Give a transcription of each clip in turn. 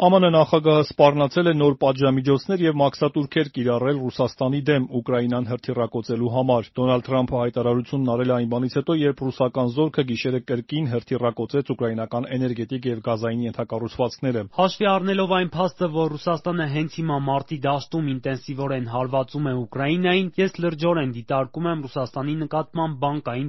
ԱՄՆ նախագահը սպառնացել է նոր պատժամիջոցներ եւ մաքսատուրքեր կիրառել Ռուսաստանի դեմ Ուկրաինան հրթիռակոծելու համար։ Դոնալդ Թրամփը հայտարարությունն արել է այն բանից հետո, երբ ռուսական զորքը գիշերը կրկին հրթիռակոծեց ուկրաինական էներգետիկ եւ գազային ենթակառուցվածքները։ Հաշվի առնելով այն փաստը, որ Ռուսաստանը հենց հիմա մարտի դաշտում ինտենսիվորեն հարվածում է Ուկրաինային, ես լրջորեն դիտարկում եմ Ռուսաստանի նկատմամբ բանկային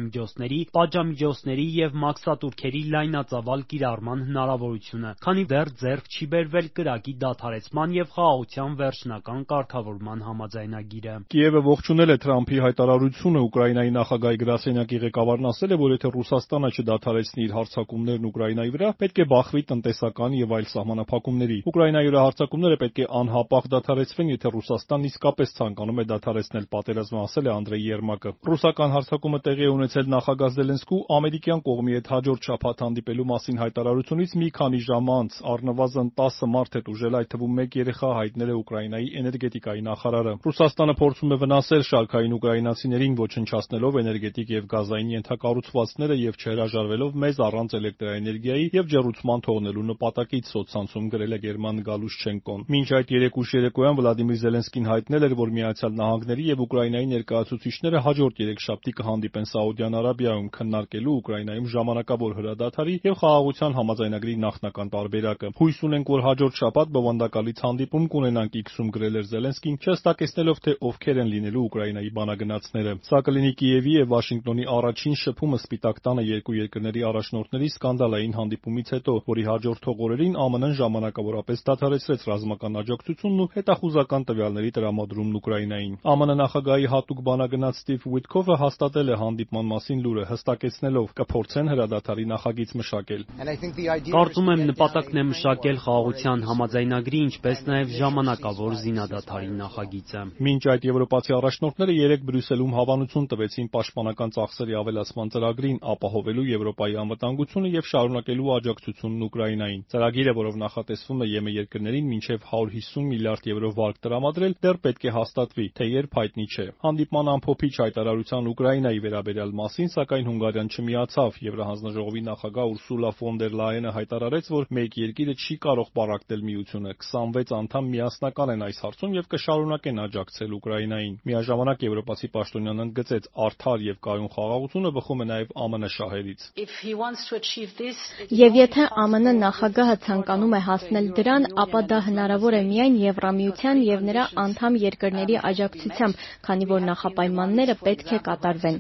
պատժամիջոցների եւ մաքսատուրքերի լայնածավալ կիրառման հնարավորությունը, քանի դեռ ձեռք չի բերվել կրակի դադարեցման եւ խաղաղության վերջնական կարգավորման համաձայնագիրը։ Կիևը ողջունել է Թրամփի հայտարարությունը։ Ուկրաինայի նախագահի գրասենյակի ղեկավարն ասել է, որ եթե Ռուսաստանը չդադարեցնի իր հարձակումներն Ուկրաինայի վրա, պետք է բախվի տնտեսական եւ այլ սահմանափակումների։ Ուկրաինայի վրա հարձակումները պետք է անհապաղ դադարեցվեն, եթե Ռուսաստանն իսկապես ցանկանում է դադարեցնել պատերազմը, ասել է Անդրեյ Երմակը։ Ռուսական հարձակումը տեղի է ունեցել նախագահ Զելենսկու ամերիկյան կողմի հետ հաջորդ շաբաթ հանդիպելու մասին հայտարարությունից մի քանի ժամ անց։ Առնվազն 10 մարդ է տուժել, այդ թվում 1 երեխա, հայտնել է Ուկրաինայի էներգետիկայի նախարարը։ Ռուսաստանը փորձում է վնասել շարքային ուկրաինացիներին, ոչնչացնելով էներգետիկ եւ գազային ենթակառուցվածքները եւ չհրաժարվելով մեզ առանց էլեկտրաէներգիայի եւ ջեռուցման թողնելու նպատակից, սոցցանցում գրել է Գերման Գալուշչենկոն։ Մինչ այդ 3 ուշ երեկոյան Վլադիմիր Զելենսկին հայտնել էր, որ Միացյալ Նահանգների եւ Ուկրաինայի ներկայացուցիչները հաջորդ երեքշաբթի կհանդիպեն Սաուդյան Արաբիայում, քննարկելու Ուկրաինայում ժամանակավոր հրադադարի եւ խաղաղության համաձայնագրի նախնական տարբերակը։ Հույս ունենք, որ հաջորդ շաբաթ բովանդակալից հանդիպում կունենանք, X-ում գրել էր Զելենսկին, չհստակեցնելով, թե ովքեր են լինելու Ուկրաինայի բանագնացները։ Սա կլինի Կիևի եւ Վաշինգտոնի առաջին շփումը Սպիտակ տանը երկու երկրների առաջնորդների սկանդալային հանդիպումից հետո, որի հաջորդող օրերին ԱՄՆ-ն ժամանակավորապես դադարեցրեց ռազմական աջակցությունն ու հետախուզական տվյալների տրամադրումն Ուկրաինային։ ԱՄՆ նախագահի հատուկ բանագնաց Սթիվ Ուիթքոֆը հաստատել է հանդիպման մասին լուրը, հստակեցնելով՝ կփորձեն հրադադարի նախագիծ մշակել։ Կարծում եմ նպատակն է մշակել խաղաղության համաձայնագրի, ինչպես նաև ժամանակավոր զինադադարի նախագիծը։ Մինչ այդ եվրոպացի առաջնորդները երեկ Բրյուսելում հավանություն տվեցին պաշտպանական ծախսերի ավելացման ծրագրին, ապահովելու Եվրոպայի անվտանգությունը եւ շարունակելու աջակցությունն Ուկրաինային։ Ծրագիրը, որով նախատեսվում է ԵՄ երկրներին մինչև 150 միլիարդ եվրո վարկ տրամադրել, դեռ պետք է հաստատվի, թե երբ հայտնի չէ։ Հանդիպման ամփոփիչ հայտարարության Ուկրաինայի վերաբերյալ մասին, սակայն Հունգարիան չմիացավ։ Եվրահանձնաժողովի նախագահ Ուրսուլա ֆոն դեր Լայենը հայտարարեց, որ մեկ երկիրը չի կարող պառակտել միությունը։ 26 անդամ միասնական են այս հարցում եւ կշարունակեն աջակցել Ուկրաինային։ Միաժամանակ եվրոպացի պաշտոնյան ընդգծեց՝ արդար եւ կայուն խաղաղությունը բխում է նաեւ ԱՄՆ շահերից։ Եվ եթե ԱՄՆ նախագահը ցանկանում է հասնել դրան, ապա դա հնարավոր է միայն Եվրամիության եւ նրա անդամ երկրների աջակցությամբ, քանի որ նախապայմանները պետք է կատարվեն։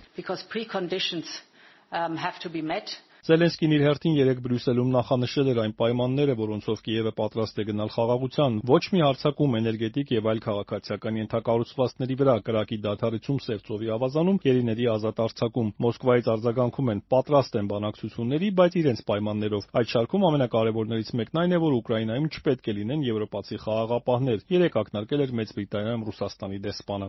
Զելենսկին իր հերթին երեկ Բրյուսելում նախանշել էր այն պայմանները, որոնցով Կիևը պատրաստ է գնալ խաղաղության։ Ոչ մի հարձակում էներգետիկ եւ այլ քաղաքացիական ենթակառուցվածքների վրա, կրակի դադարեցում Սև ծովի ավազանում, գերիների ազատ արձակում։ Մոսկվայից արձագանքում են՝ պատրաստ են բանակցությունների, բայց իրենց պայմաններով։ Այդ շարքում ամենակարևորներից մեկն այն է, որ Ուկրաինայում չպետք է լինեն եվրոպացի խաղաղապահներ։ Երեկ ակնարկել էր Մեծ Բրիտանիայում Ռուսաստանի դեսպանը։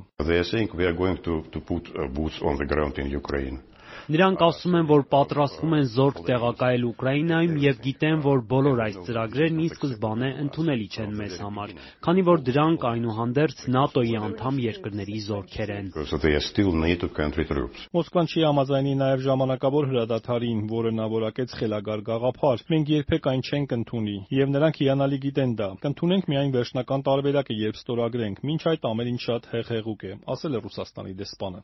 Նրանք ասում են, որ պատրաստվում են զորք տեղակայել Ուկրաինայում եւ գիտեն, որ բոլոր այս ծրագրերն ի սկզբանե ընդունելի չեն մեզ համար, քանի որ դրանք այնուհանդերձ ՆԱՏՕ-ի անդամ երկրների զորքեր են։ Մոսկվան չի համաձայնի նաեւ ժամանակավոր հրադադարին, որը նա որակեց խելագար գաղափար։ Մենք երբեք այն չենք ընդունի, եւ նրանք հիանալի գիտեն դա։ Կընդունենք միայն վերջնական տարբերակը, երբ ստորագրենք։ Մինչ այդ ամեն ինչ շատ հեղեղուկ է, ասել է Ռուսաստանի դեսպանը։